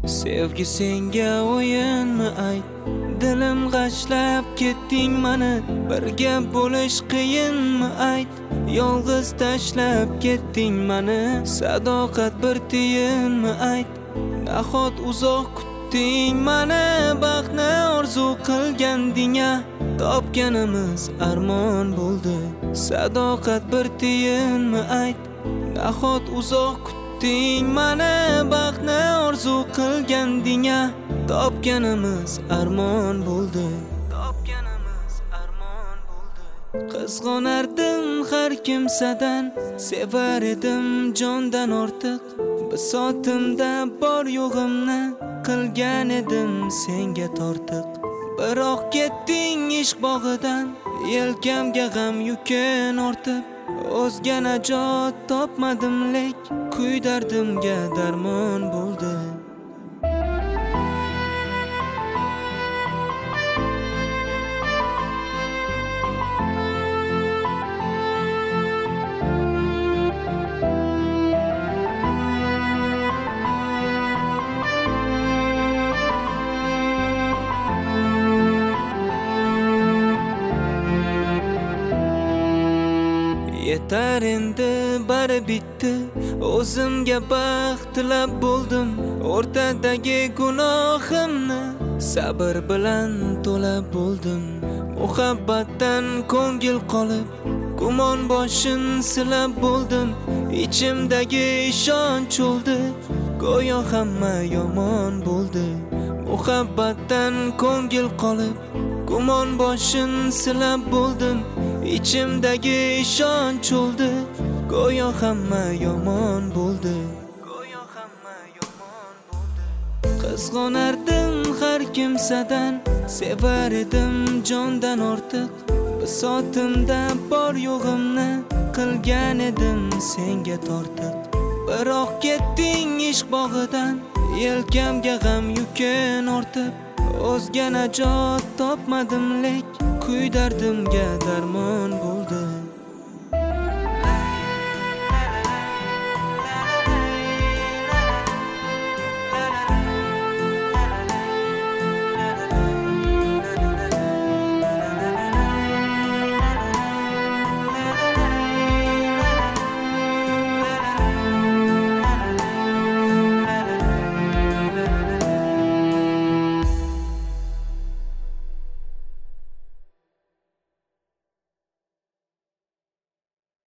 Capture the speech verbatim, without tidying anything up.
Sevgi senga o'yinmi ayt, dilim g'ashlab ketding mani. Birga bo'lish qiyinmi ayt, yolg'iz tashlab ketding mani. Sadoqat bir tiyinmi ayt, nahot uzoq kutding mani. Baxtni orzu qilganding-a, topganimiz armon bo'ldi. Sadoqat bir tiyinmi ayt, nahot uzoq kutding mani. Baxtni orzu qilganding-a, topganimiz armon bo'ldi. Topganimiz armon bo'ldi. Qizg'onardim har kimsadan, sevar edim jondan ortiq. Bisotimda bor yo'g'imni qilgan edim senga tortiq. Biroq ketding ishq bog'idan, yelkamga g'am yukin ortib. O'zga najot topmadim lek, kuy dardimga darmon bo'ldi. Yetar endi bari bitdi, o'zimga baxt tilab bo'ldim. O'rtadagi gunohimni sabr bilan to'lab bo'ldim. Muhabbatdan ko'ngil qolib, gumon boshin silab bo'ldim. Ichimdagi ishonch o'ldi, go'yo hamma yomon bo'ldi. Muhabbatdan ko'ngil qolib, gumon boshin silab bo'ldim. Ichimdagi ishonch o'ldi, go'yo hamma yomon bo'ldi. Go'yo hamma yomon bo'ldi. Qizg'onardim har kimsadan, sevar edim jondan ortiq. Bisotimda bor yo'g'imni qilgan edim senga tortiq. Biroq ketding ishq bog'idan, yelkamga g'am yukin ortib. O'zga najot topmadim lek, kuy dardimga darmon bo'ldi.